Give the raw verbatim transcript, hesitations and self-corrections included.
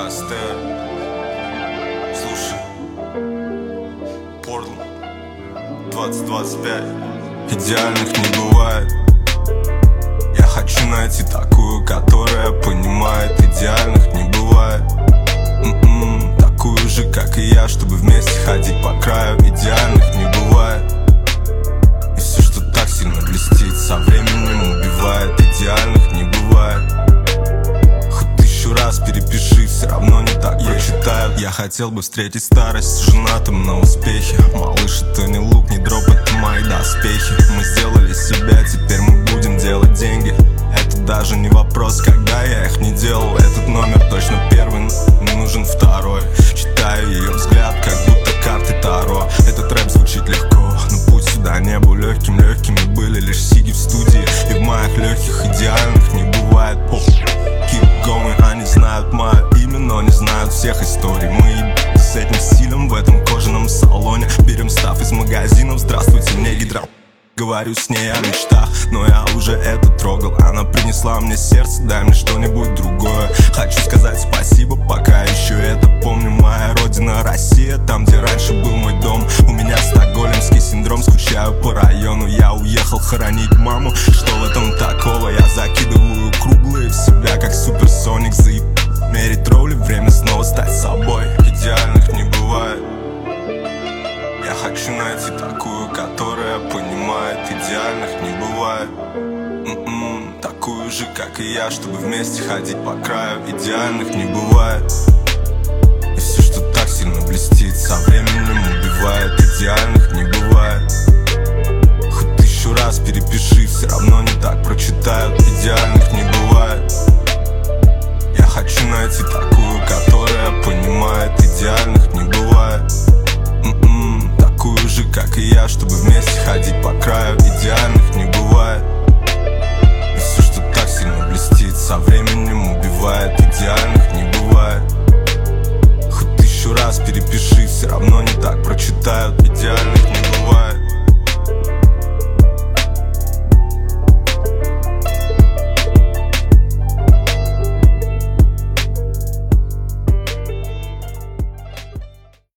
Кастер. Слушай, Портленд двадцать двадцать пять. Идеальных не бывает. Я хочу найти такую, которая понимает. Идеальных не бывает. М-м, такую же, как и я, чтобы вместе ходить по краю. Идеальных не бывает. И все, что так сильно блестит, со временем убивает. Идеальных не бывает. Хоть тысячу раз перепиши, все равно не так прочитают. Я хотел бы встретить старость женатым на успехе. Малыш, это не лук, не дроп, это мои доспехи. Мы сделали себя, теперь мы будем делать деньги. Это даже не вопрос, когда я их не делал. Этот номер точно первый, не нужен второй. Читаю ее взгляд, как будто карты Таро. Этот рэп звучит легко, но путь сюда не был легким. Легкими были лишь сиги в студии, и в моих легких идеальных не бывает. Keep going, они знают мое имя, но не знают всех историй. Мы с этим стилем в этом кожаном салоне. Берем став из магазинов, здравствуйте, мне гидро. Говорю с ней о мечтах, но я уже это трогал. Она принесла мне сердце, дай мне что-нибудь другое. Хочу сказать спасибо, пока еще это помню. Моя родина Россия, там, где раньше был мой дом. У меня стокгольмский синдром, скучаю по району. Я уехал хоронить маму, что в этом такого? Я закидываю круглые в себя, как суперсоник. Заеб... мерить роли, время снова стать собой. Идеальных не бывает. Я хочу найти такую, которая понимает. Идеальных не бывает. М-м, такую же, как и я, чтобы вместе ходить по краю. Идеальных не бывает. И все, что так сильно блестит, со временем убивает. Идеальных не бывает. Хоть тысячу раз перепиши, все равно не так прочитают. Идеальных не бывает. Я хочу найти такую, которая понимает. Идеальных не бывает. М-м, такую же, как и я, чтобы вместе ходить по краю. Идеальных не бывает. И все, что так сильно блестит, со временем убивает. Идеальных